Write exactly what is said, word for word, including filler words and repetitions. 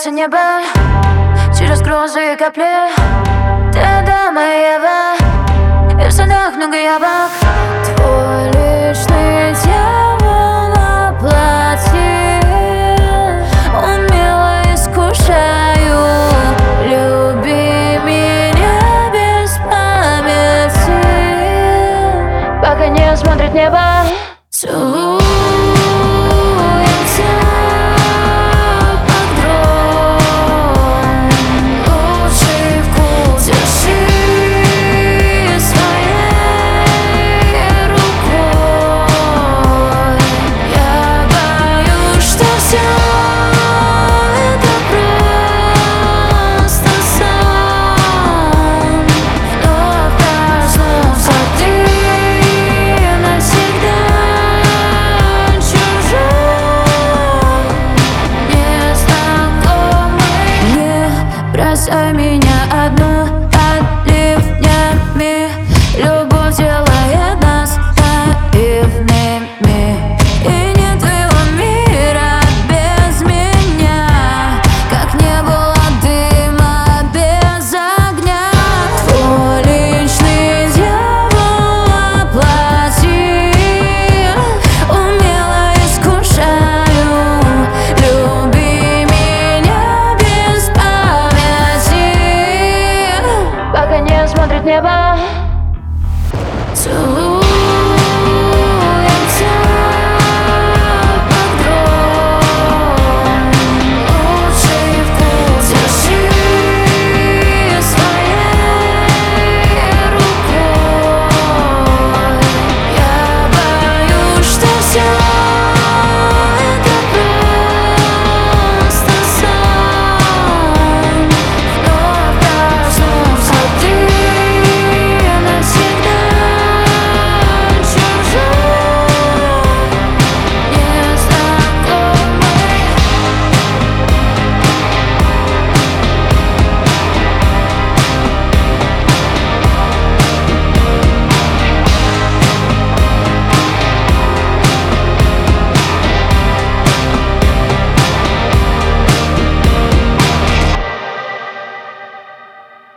улыбается небо через грозы и капли. Ты Адама и Ева, и в садах много яблок. Твой личный дьявол воплоти. Умело искушаю, люби меня без памяти. Пока не смотрит небо, целуй. Бросай меня одну под ливнями. Любовь делает нас наивными. И нет твоего мира без меня, как не было дыма без огня. Твой личный дьявол воплоти. Умело искушаю, люби меня без памяти. Пока не смотрит небо, целуй.